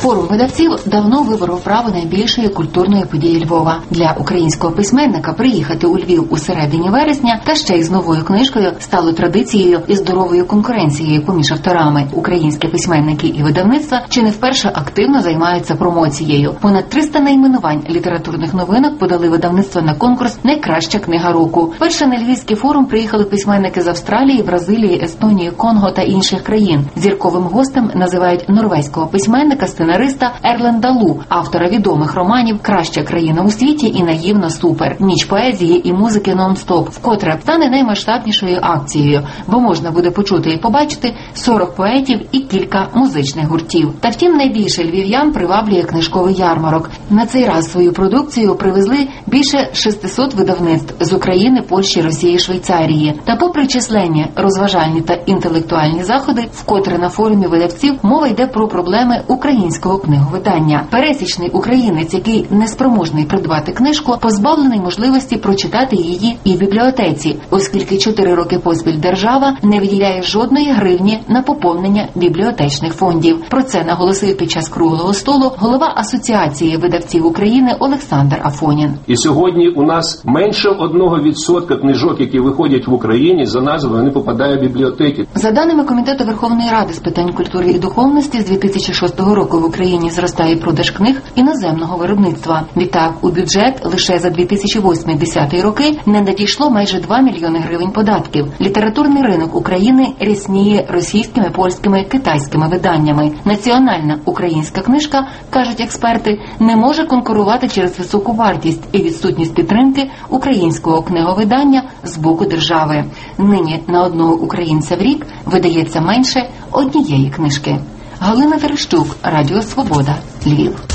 Форум видавців давно виборов право найбільшої культурної події Львова. Для українського письменника приїхати у Львів у середині вересня та ще й з новою книжкою стало традицією і здоровою конкуренцією поміж авторами. Українські письменники і видавництва чи не вперше активно займаються промоцією. Понад 300 найменувань літературних новинок подали видавництва на конкурс «Найкраща книга року». Перше на Львівський форум приїхали письменники з Австралії, Бразилії, Естонії, Конго та інших країн. Зірковим гостем називають норвезького письменника, сценариста Ерленда Лу, автора відомих романів «Краща країна у світі» і «Наївно супер». Ніч поезії і музики нон-стоп, вкотре стане наймасштабнішою акцією, бо можна буде почути і побачити 40 поетів і кілька музичних гуртів. Та втім, найбільше львів'ян приваблює книжковий ярмарок. На цей раз свою продукцію привезли більше 600 видавництв з України, Польщі, Росії, Швейцарії. Та попри численні розважальні та інтелектуальні заходи, вкотре на форумі видавців мова йде про проблеми українського книговидання. Пересічний українець, який неспроможний придбати книжку, позбавлений можливості прочитати її і в бібліотеці, оскільки 4 роки поспіль держава не виділяє жодної гривні на поповнення бібліотечних фондів. Про це наголосив під час круглого столу голова Асоціації видавців України Олександр Афонін. І сьогодні у нас менше 1% книжок, які виходять в Україні, за назвою не попадає в бібліотеки. За даними Комітету Верховної Ради з питань культури і духовності, з 2006 року в Україні зростає продаж книг іноземного виробництва. Відтак, у бюджет лише за 2008-2010 роки не надійшло майже 2 мільйони гривень податків. Літературний ринок України рясніє російськими, польськими, китайськими виданнями. Національна українська книжка, кажуть експерти, не може конкурувати через високу вартість і відсутність підтримки українського книговидання з боку держави. Нині на одного українця в рік видається менше однієї книжки. Галина Верещук, Радіо Свобода, Львів.